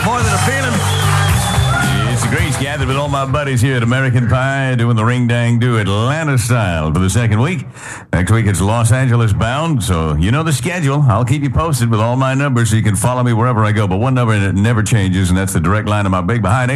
more than a feeling. It's the Grease gathered with all my buddies here at American Pie doing the Ring Dang Do Atlanta style for the second week. Next week it's Los Angeles bound, so you know the schedule. I'll keep you posted with all my numbers so you can follow me wherever I go. But one number that never changes, and that's the direct line of my big behind,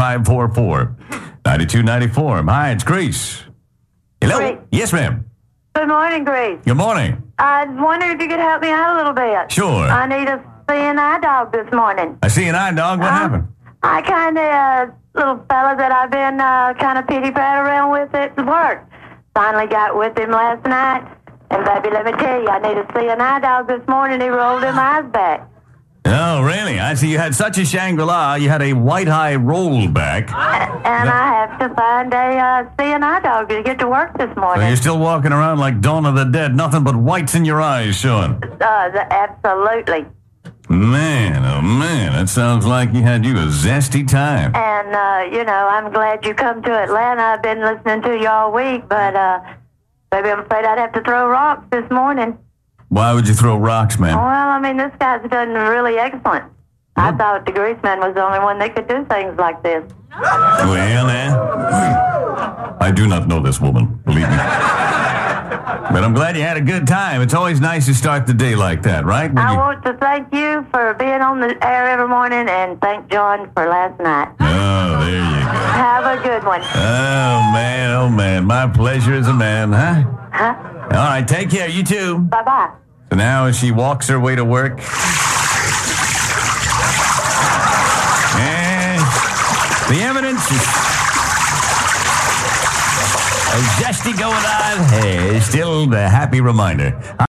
800-544-9294. Hi, it's Grease. Hello? Great. Yes, ma'am. Good morning, Grace. Good morning. I wondered if you could help me out a little bit. Sure. I need a seeing eye dog this morning. I see an eye dog. What happened? I kind of, little fella that I've been kind of pitty-pat around with at work, finally got with him last night. And, baby, let me tell you, I need to see an eye dog this morning. He rolled his eyes back. Oh, really? I see you had such a Shangri-La, you had a white-eye rollback. And I have to find a seeing eye dog to get to work this So morning. you're still walking around like Dawn of the Dead, nothing but whites in your eyes showing. Absolutely. Man, oh man, that sounds like you had you a zesty time. And, I'm glad you come to Atlanta. I've been listening to you all week, but, baby, I'm afraid I'd have to throw rocks this morning. Why would you throw rocks, man? Well, I mean, this guy's done really excellent. I thought the Greaseman was the only one that could do things like this. Well, I do not know this woman, believe me. But I'm glad you had a good time. It's always nice to start the day like that, right? I want to thank you for being on the air every morning and thank John for last night. Oh, there you go. Have a good one. Oh, man. My pleasure as a man, huh? Huh? All right, take care. You too. Bye-bye. So now as she walks her way to work... And the evidence is a zesty going on. Hey, still the happy reminder.